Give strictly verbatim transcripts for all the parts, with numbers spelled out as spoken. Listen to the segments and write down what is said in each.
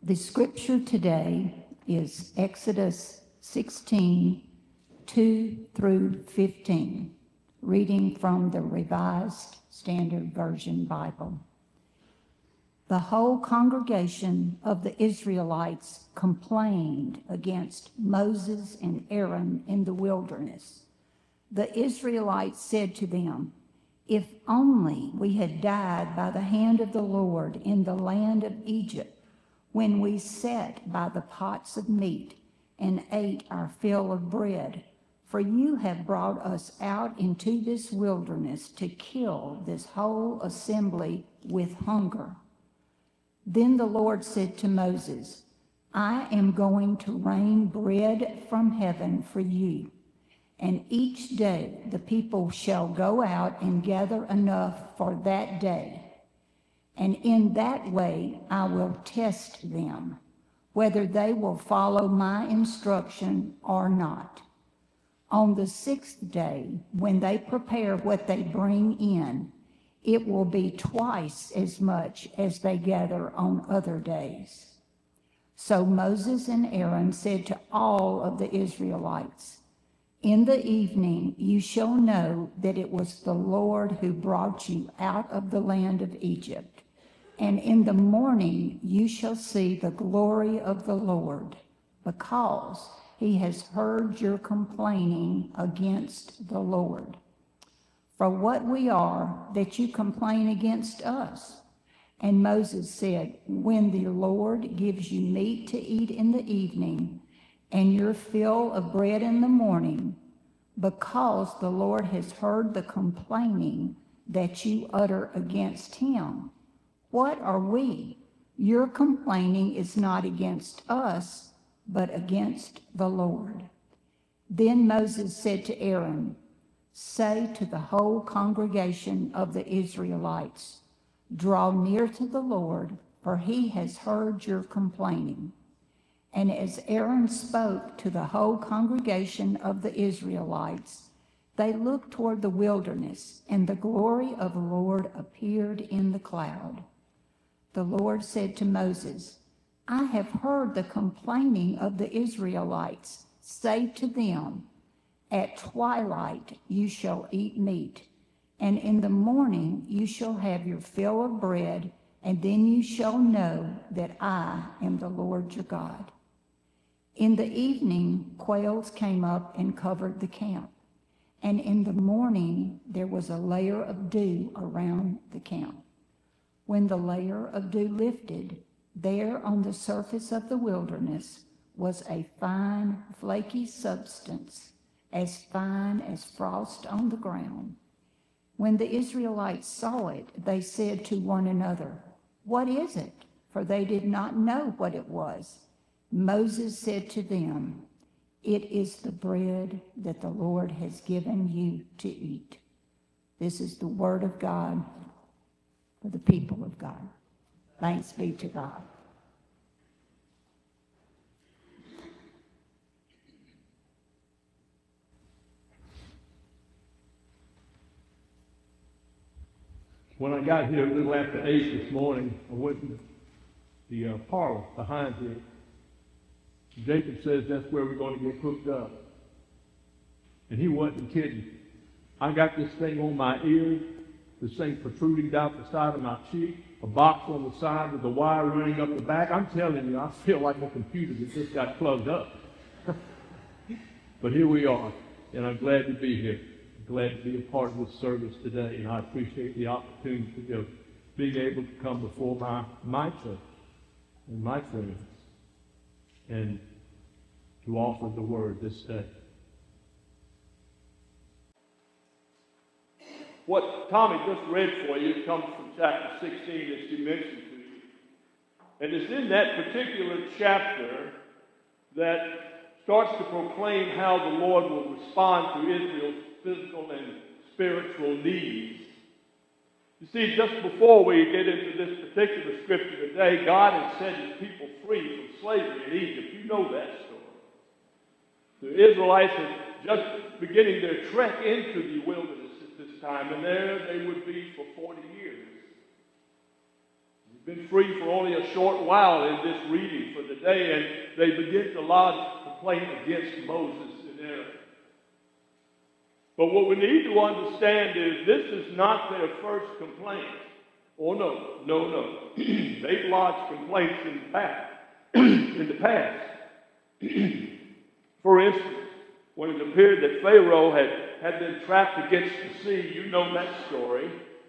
The scripture today is Exodus sixteen, two through fifteen, reading from the Revised Standard Version Bible. The whole congregation of the Israelites complained against Moses and Aaron in the wilderness. The Israelites said to them, "If only we had died by the hand of the Lord in the land of Egypt, when we sat by the pots of meat and ate our fill of bread. For you have brought us out into this wilderness to kill this whole assembly with hunger." Then the Lord said to Moses, "I am going to rain bread from heaven for you, and each day the people shall go out and gather enough for that day. And in that way I will test them, whether they will follow my instruction or not. On the sixth day, when they prepare what they bring in, it will be twice as much as they gather on other days." So Moses and Aaron said to all of the Israelites, "In the evening you shall know that it was the Lord who brought you out of the land of Egypt. And in the morning you shall see the glory of the Lord, because he has heard your complaining against the Lord. For what we are that you complain against us?" And Moses said, "When the Lord gives you meat to eat in the evening, and your fill of bread in the morning, because the Lord has heard the complaining that you utter against him. What are we? Your complaining is not against us, but against the Lord." Then Moses said to Aaron, "Say to the whole congregation of the Israelites, draw near to the Lord, for he has heard your complaining." And as Aaron spoke to the whole congregation of the Israelites, they looked toward the wilderness, and the glory of the Lord appeared in the cloud. The Lord said to Moses, "I have heard the complaining of the Israelites. Say to them, at twilight you shall eat meat, and in the morning you shall have your fill of bread, and then you shall know that I am the Lord your God." In the evening quails came up and covered the camp, and in the morning there was a layer of dew around the camp. When the layer of dew lifted, there on the surface of the wilderness was a fine, flaky substance, as fine as frost on the ground. When the Israelites saw it, they said to one another, "What is it?" For they did not know what it was. Moses said to them, "It is the bread that the Lord has given you to eat." This is the word of God for the people of God. Thanks be to God. When I got here a little after eight this morning, I went to the uh, parlor behind here. Jacob says that's where we're going to get cooked up. And he wasn't kidding. I got this thing on my ear, this thing protruding down the side of my cheek, a box on the side with the wire running up the back. I'm telling you, I feel like a computer that just got plugged up. But here we are, and I'm glad to be here. Glad to be a part of this service today, and I appreciate the opportunity of being able to come before my, my church and my friends and to offer the word this day. What Tommy just read for you comes from chapter sixteen that she mentioned to you. And it's in that particular chapter that starts to proclaim how the Lord will respond to Israel's physical and spiritual needs. You see, just before we get into this particular scripture today, God had set his people free from slavery in Egypt. You know that story. The Israelites had just beginning their trek into the wilderness at this time, and there they would be for forty years. been free for only a short while in this reading for the day, and they begin to lodge complaint against Moses and Aaron. But what we need to understand is this is not their first complaint. Oh no, no, no. They've lodged complaints in the past. in the past. For instance, when it appeared that Pharaoh had, had been trapped against the sea, you know that story.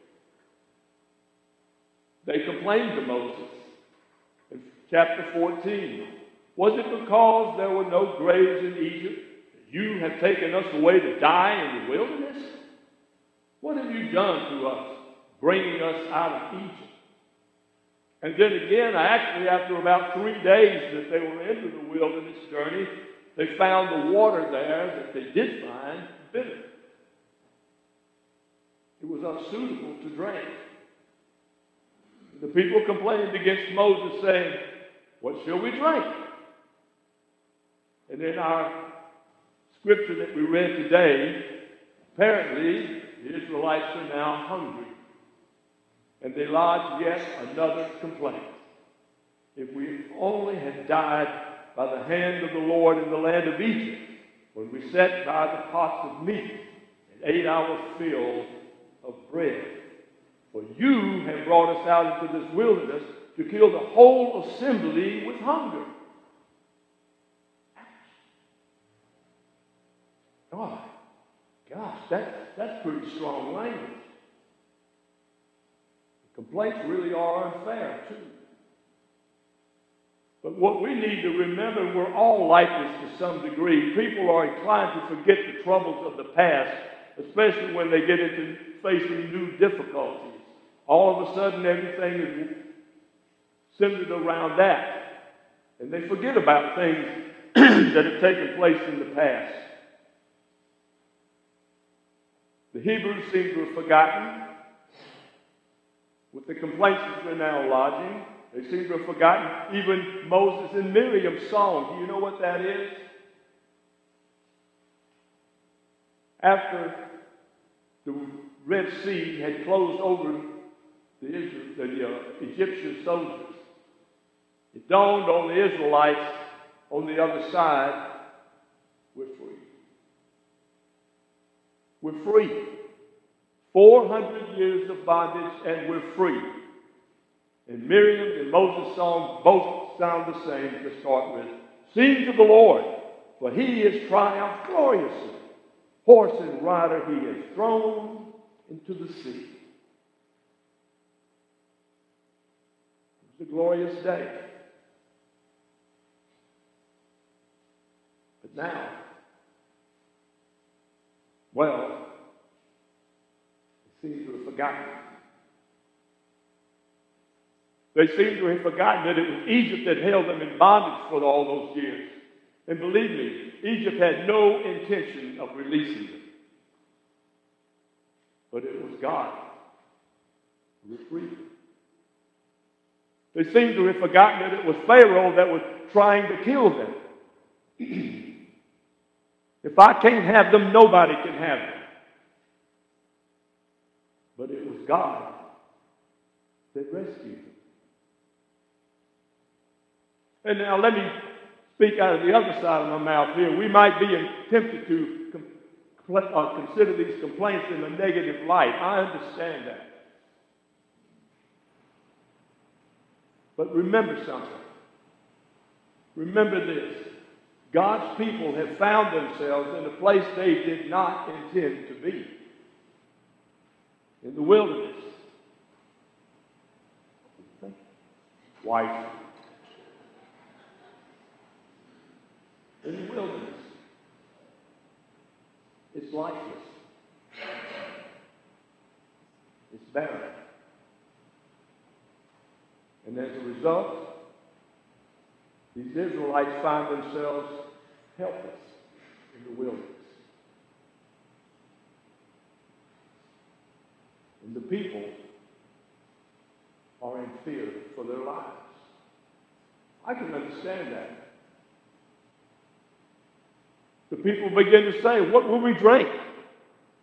They complained to Moses in chapter fourteen. Was it because there were no graves in Egypt? You have taken us away to die in the wilderness? What have you done to us, bringing us out of Egypt? And then again, actually, after about three days that they were into the wilderness journey, they found the water there that they did find bitter. It was unsuitable to drink. The people complained against Moses, saying, "What shall we drink?" And in our scripture that we read today, apparently the Israelites are now hungry. And they lodge yet another complaint. If we only had died by the hand of the Lord in the land of Egypt, when we sat by the pots of meat and ate our fill of bread. For you have brought us out into this wilderness to kill the whole assembly with hunger. Oh, gosh, that, that's pretty strong language. The complaints really are unfair, too. But what we need to remember, we're all like this to some degree. People are inclined to forget the troubles of the past, especially when they get into facing new difficulties. All of a sudden, everything is centered around that. And they forget about things that have taken place in the past. The Hebrews seem to have forgotten. With the complaints that they're now lodging, they seem to have forgotten even Moses and Miriam's song. Do you know what that is? After the Red Sea had closed over the, Israel, the uh, Egyptian soldiers, it dawned on the Israelites on the other side, we're free. We're free. four hundred years of bondage and we're free. And Miriam and Moses' songs both sound the same to start with. Sing to the Lord, for he has triumphed gloriously. Horse and rider he has thrown into the sea. It was a glorious day. But now, well, they seem to have forgotten. They seem to have forgotten that it was Egypt that held them in bondage for all those years. And believe me, Egypt had no intention of releasing them. But it was God who freed them. They seem to have forgotten that it was Pharaoh that was trying to kill them. If I can't have them, nobody can have them. But it was God that rescued them. And now let me speak out of the other side of my mouth here. We might be tempted to compl- uh, consider these complaints in a negative light. I understand that. But remember something. Remember this. God's people have found themselves in a place they did not intend to be. In the wilderness. Wife. In the wilderness. It's lifeless. It's barren. And as a result, these Israelites find themselves helpless in the wilderness. And the people are in fear for their lives. I can understand that. The people begin to say, what will we drink?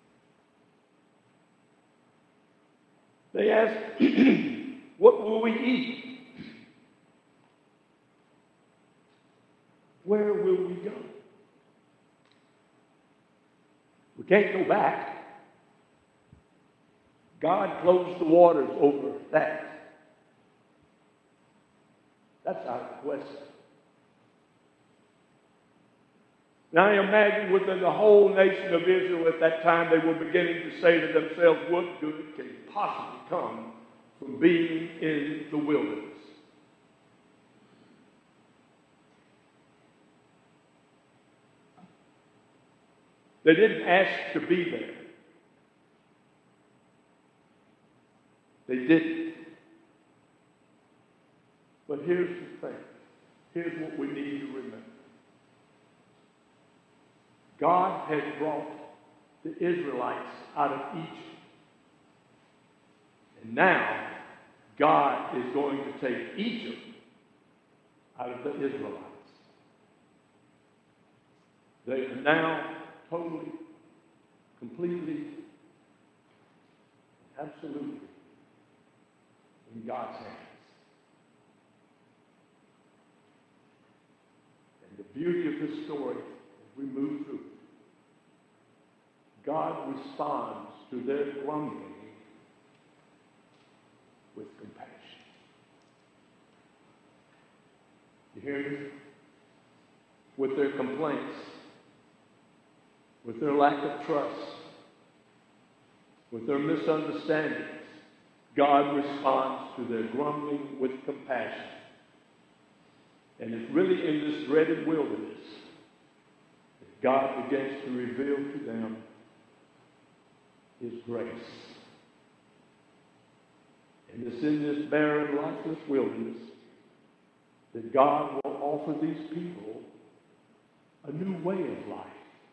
They ask, what will we eat? eat, where will we go? We can't go back. God closed the waters over that. That's our question. Now I imagine within the whole nation of Israel at that time, they were beginning to say to themselves, what good can possibly come from being in the wilderness? They didn't ask to be there. They didn't. But here's the thing. Here's what we need to remember. God has brought the Israelites out of Egypt. And now, God is going to take Egypt out of the Israelites. They are now totally, completely, absolutely in God's hands. And the beauty of this story, as we move through, God responds to their grumbling with compassion. You hear me? With their complaints, with their lack of trust, with their misunderstandings, God responds to their grumbling with compassion. And it's really in this dreaded wilderness that God begins to reveal to them His grace. And it's in this barren, lifeless wilderness that God will offer these people a new way of life.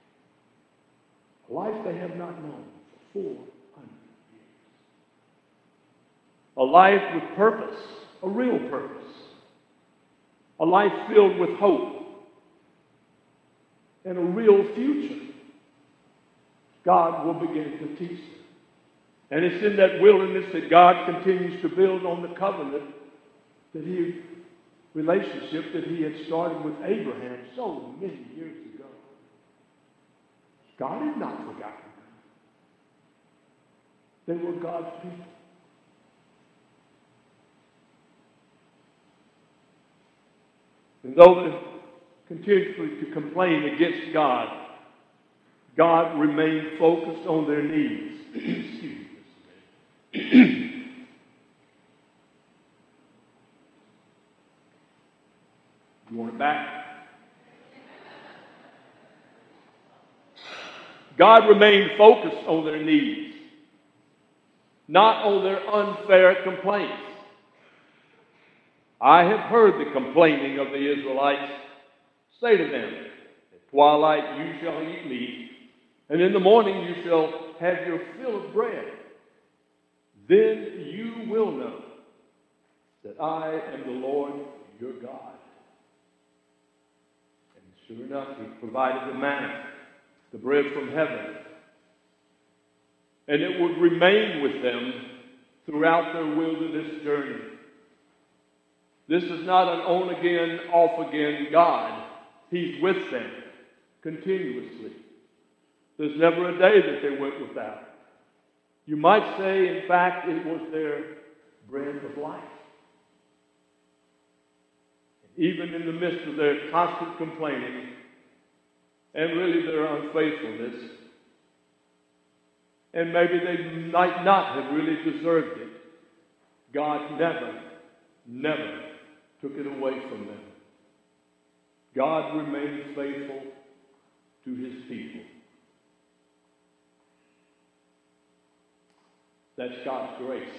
A life they have not known for four hundred years. A life with purpose, a real purpose. A life filled with hope and a real future. God will begin to teach them. And it's in that wilderness that God continues to build on the covenant that He, relationship that He had started with Abraham so many years ago. God had not forgotten them. They were God's people. And though they continued to complain against God, God remained focused on their needs. Excuse me. You want it back? God remained focused on their needs, not on their unfair complaints. I have heard the complaining of the Israelites. Say to them, at twilight you shall eat meat, and in the morning you shall have your fill of bread. Then you will know that I am the Lord your God. And sure enough, He provided the manna, the bread from heaven. And it would remain with them throughout their wilderness journey. This is not an on-again, off-again God. He's with them continuously. There's never a day that they went without. You might say, in fact, it was their bread of life. Even in the midst of their constant complaining and really their unfaithfulness, and maybe they might not have really deserved it, God never, never took it away from them. God remained faithful to His people. That's God's grace.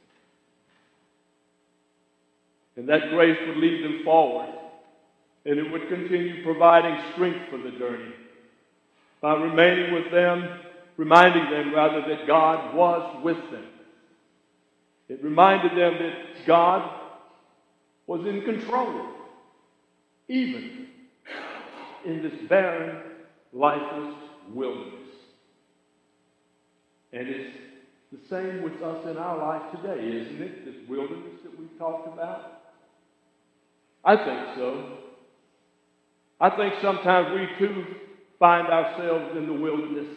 And that grace would lead them forward, and it would continue providing strength for the journey by remaining with them, reminding them rather that God was with them. It reminded them that God was in control, even in this barren, lifeless wilderness. And it's the same with us in our life today, isn't it? This wilderness that we've talked about. I think so. I think sometimes we too find ourselves in the wilderness.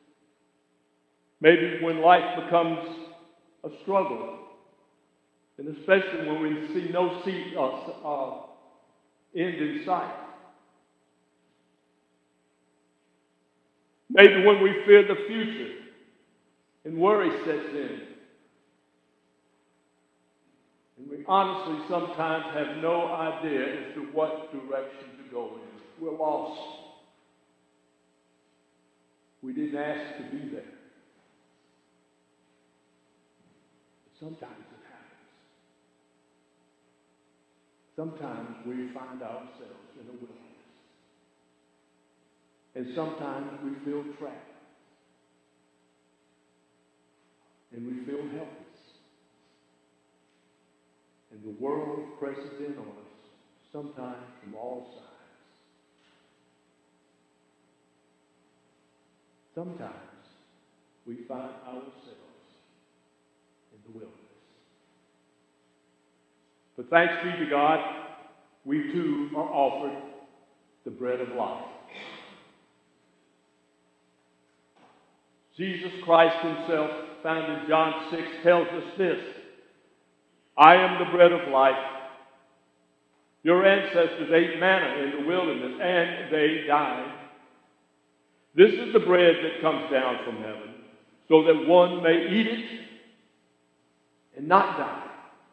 Maybe when life becomes a struggle, and especially when we see no seat, uh, uh, end in sight. Maybe when we fear the future and worry sets in. And we honestly sometimes have no idea as to what direction to go in. We're lost. We didn't ask to be there. But sometimes it happens. Sometimes we find ourselves in a wilderness. And sometimes we feel trapped. And we feel helpless. And the world presses in on us, sometimes from all sides. Sometimes we find ourselves in the wilderness. But thanks be to God, we too are offered the bread of life. Jesus Christ himself, found in John six, tells us this: I am the bread of life. Your ancestors ate manna in the wilderness, and they died. This is the bread that comes down from heaven, so that one may eat it and not die.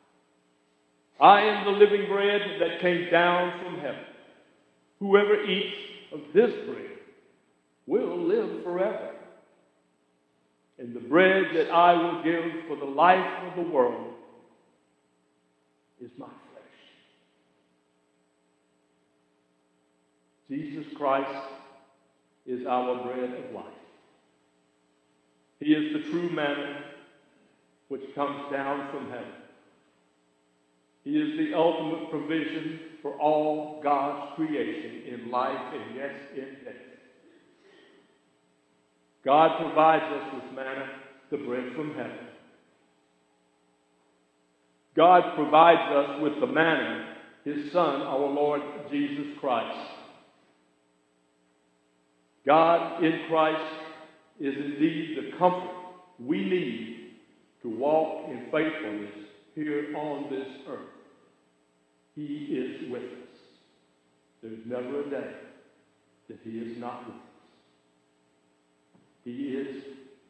I am the living bread that came down from heaven. Whoever eats of this bread will live forever. And the bread that I will give for the life of the world is my flesh. Jesus Christ is our bread of life. He is the true manna which comes down from heaven. He is the ultimate provision for all God's creation in life and, yes, in death. God provides us with manna, the bread from heaven. God provides us with the manna, his Son, our Lord Jesus Christ. God in Christ is indeed the comfort we need to walk in faithfulness here on this earth. He is with us. There's never a day that he is not with us. He is,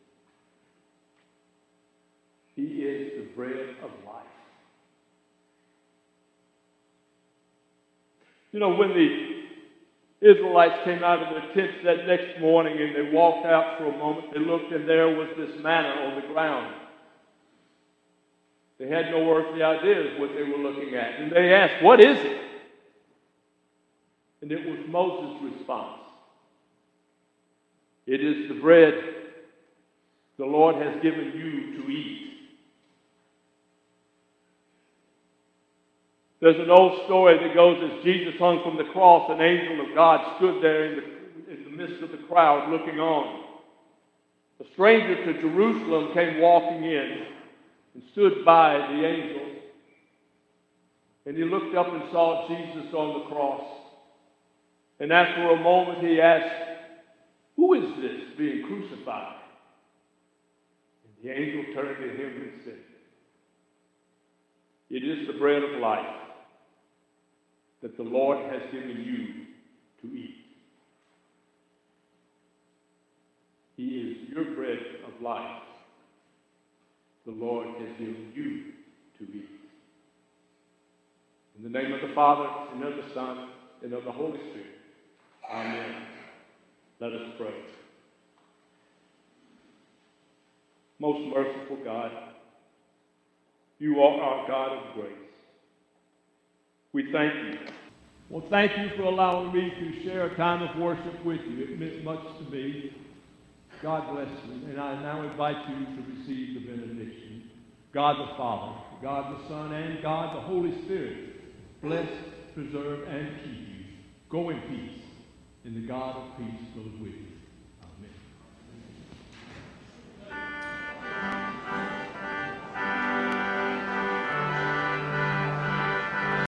he is the bread of life. You know, when the Israelites came out of their tents that next morning and they walked out for a moment, they looked and there was this manna on the ground. They had no earthly idea what they were looking at. And they asked, what is it? And it was Moses' response. It is the bread the Lord has given you to eat. There's an old story that goes, as Jesus hung from the cross, an angel of God stood there in the, in the midst of the crowd looking on. A stranger to Jerusalem came walking in and stood by the angel. And he looked up and saw Jesus on the cross. And after a moment he asked, who is this being crucified? And the angel turned to him and said, it is the bread of life that the Lord has given you to eat. He is your bread of life. The Lord has given you to eat. In the name of the Father, and of the Son, and of the Holy Spirit. Amen. Let us pray. Most merciful God, you are our God of grace. We thank you. Well, thank you for allowing me to share a time of worship with you. It meant much to me. God bless you. And I now invite you to receive the benediction. God the Father, God the Son, and God the Holy Spirit bless, preserve, and keep you. Go in peace, and the God of peace goes with you.